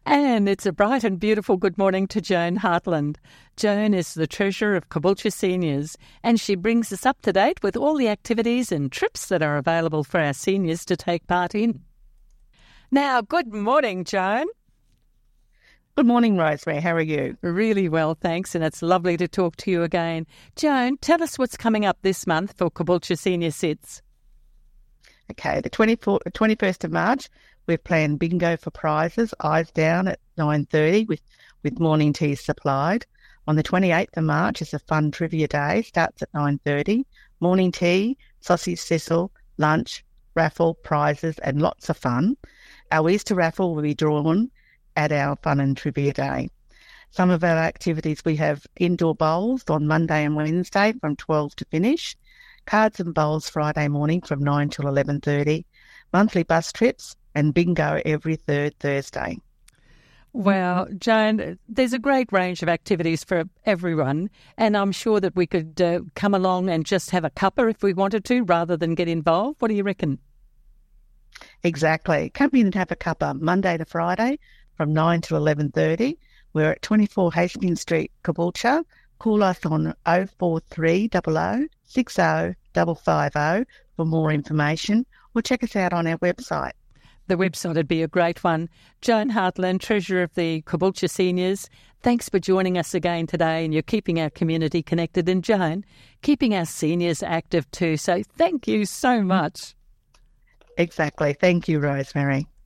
And it's a bright and beautiful good morning to Joan Hartland. Joan is the Treasurer of Caboolture Seniors, and she brings us up to date with all the activities and trips that are available for our seniors to take part in. Now, good morning, Joan. Good morning, Rosemary. How are you? Really well, thanks, and it's lovely to talk to you again. Joan, tell us what's coming up this month for Caboolture Senior Sits. Okay, the 21st of March, we've planned bingo for prizes, eyes down at 9:30 with morning tea supplied. On the 28th of March is a fun trivia day, starts at 9:30. Morning tea, sausage sizzle, lunch, raffle, prizes and lots of fun. Our Easter raffle will be drawn at our fun and trivia day. Some of our activities, we have indoor bowls on Monday and Wednesday from 12 to finish, cards and bowls Friday morning from 9 till 11:30, monthly bus trips and bingo every third Thursday. Well, Joan, there's a great range of activities for everyone, and I'm sure that we could come along and just have a cuppa if we wanted to rather than get involved. What do you reckon? Exactly. Come in and have a cuppa Monday to Friday from 9 till 11:30. We're at 24 Hastings Street, Caboolture. Call us on 04300 60 550 for more information, or check us out on our website. The website would be a great one. Joan Hartland, Treasurer of the Caboolture Seniors, thanks for joining us again today, and you're keeping our community connected, and Joan, keeping our seniors active too. So thank you so much. Exactly. Thank you, Rosemary.